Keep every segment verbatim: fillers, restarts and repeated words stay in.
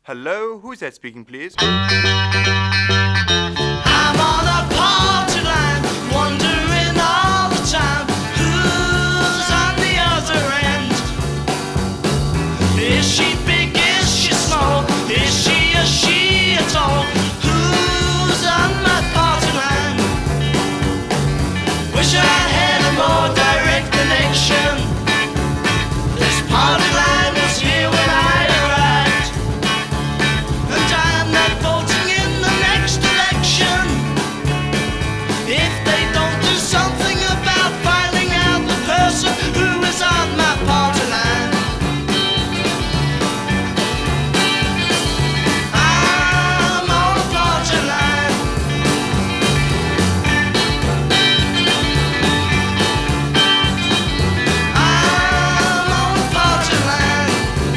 Hello, who's that speaking, please? I'm on a party line, wondering all the time who's on the other end. Is she big, is she small, is she a she at all? Who's on my party line? Wish I had a more direct connection. This party line was here when I arrived, and I'm not voting in the next election if they don't do something about finding out the person who is on my party line. I'm on a party line. I'm on a party line.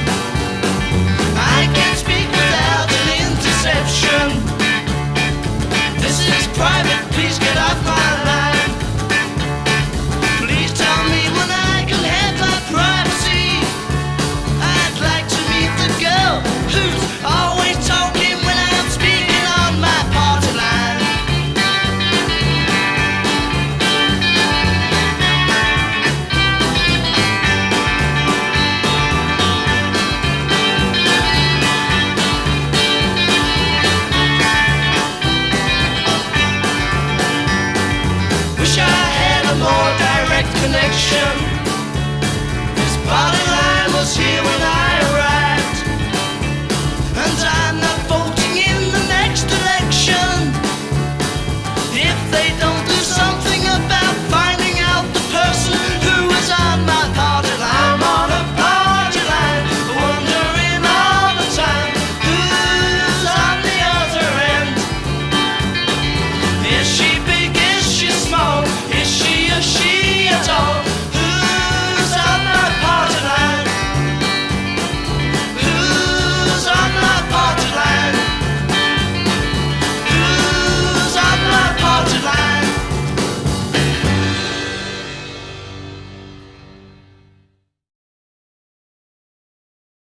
I can't speak without an interception. This is private, please get off my line. Please tell me when I can have my privacy. I'd like to meet the girl who's always talking when I'm speaking on my party line. Wish I had a more direct connection. This party line was here when I arrived.